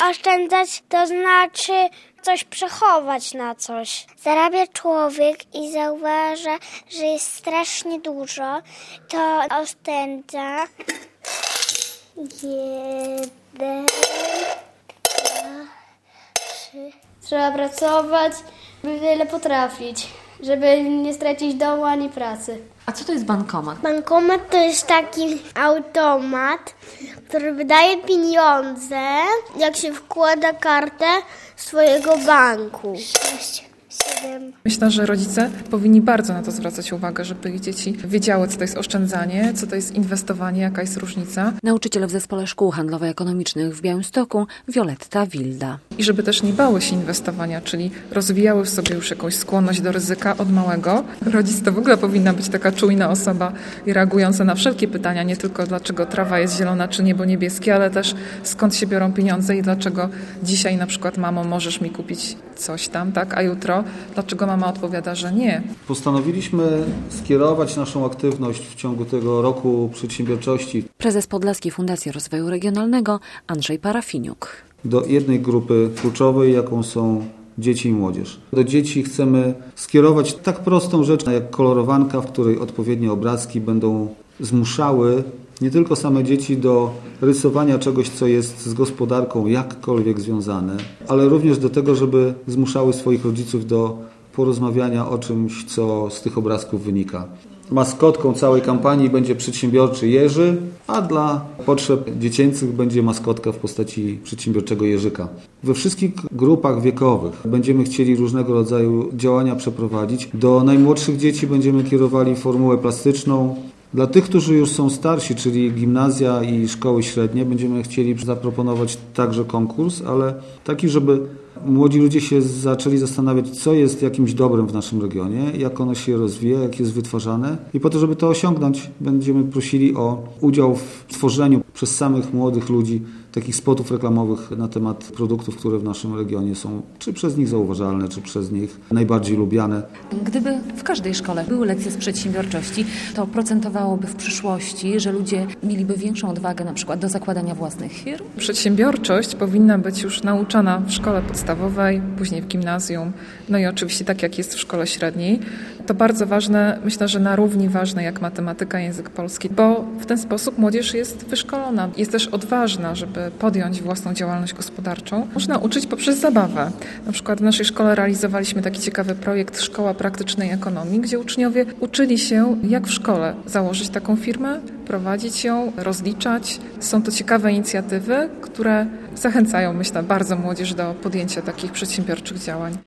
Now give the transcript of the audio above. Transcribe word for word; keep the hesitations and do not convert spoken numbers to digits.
Oszczędzać to znaczy coś przechować na coś. Zarabia człowiek i zauważa, że jest strasznie dużo, to oszczędza. Jeden, dwa, trzy. Trzeba pracować, by wiele potrafić, żeby nie stracić domu ani pracy. A co to jest bankomat? Bankomat to jest taki automat, który wydaje pieniądze, jak się wkłada kartę swojego banku. Sześć, siedem. Myślę, że rodzice powinni bardzo na to zwracać uwagę, żeby ich dzieci wiedziały, co to jest oszczędzanie, co to jest inwestowanie, jaka jest różnica. Nauczyciel w Zespole Szkół Handlowo-Ekonomicznych w Białymstoku Wioletta Wilda. I żeby też nie bały się inwestowania, czyli rozwijały w sobie już jakąś skłonność do ryzyka od małego. Rodzic to w ogóle powinna być taka czujna osoba i reagująca na wszelkie pytania, nie tylko dlaczego trawa jest zielona czy niebo niebieskie, ale też skąd się biorą pieniądze i dlaczego dzisiaj na przykład mamo możesz mi kupić coś tam, tak, a jutro dlaczego mama odpowiada, że nie. Postanowiliśmy skierować naszą aktywność w ciągu tego roku przedsiębiorczości. Prezes Podlaskiej Fundacji Rozwoju Regionalnego Andrzej Parafiniuk. Do jednej grupy kluczowej, jaką są dzieci i młodzież. Do dzieci chcemy skierować tak prostą rzecz jak kolorowanka, w której odpowiednie obrazki będą zmuszały nie tylko same dzieci do rysowania czegoś, co jest z gospodarką jakkolwiek związane, ale również do tego, żeby zmuszały swoich rodziców do porozmawiania o czymś, co z tych obrazków wynika. Maskotką całej kampanii będzie przedsiębiorczy Jerzy, a dla potrzeb dziecięcych będzie maskotka w postaci przedsiębiorczego Jerzyka. We wszystkich grupach wiekowych będziemy chcieli różnego rodzaju działania przeprowadzić. Do najmłodszych dzieci będziemy kierowali formułę plastyczną. Dla tych, którzy już są starsi, czyli gimnazja i szkoły średnie, będziemy chcieli zaproponować także konkurs, ale taki, żeby młodzi ludzie się zaczęli zastanawiać, co jest jakimś dobrem w naszym regionie, jak ono się rozwija, jak jest wytwarzane. I po to, żeby to osiągnąć, będziemy prosili o udział w tworzeniu przez samych młodych ludzi takich spotów reklamowych na temat produktów, które w naszym regionie są czy przez nich zauważalne, czy przez nich najbardziej lubiane. Gdyby w każdej szkole były lekcje z przedsiębiorczości, to procentowałoby w przyszłości, że ludzie mieliby większą odwagę na przykład do zakładania własnych firm? Przedsiębiorczość powinna być już nauczana w szkole podstawowej, później w gimnazjum, no i oczywiście tak jak jest w szkole średniej. To bardzo ważne, myślę, że na równi ważne jak matematyka, język polski, bo w ten sposób młodzież jest wyszkolona, jest też odważna, żeby podjąć własną działalność gospodarczą. Można uczyć poprzez zabawę. Na przykład w naszej szkole realizowaliśmy taki ciekawy projekt Szkoła Praktycznej Ekonomii, gdzie uczniowie uczyli się, jak w szkole założyć taką firmę, prowadzić ją, rozliczać. Są to ciekawe inicjatywy, które zachęcają, myślę, bardzo młodzież do podjęcia takich przedsiębiorczych działań.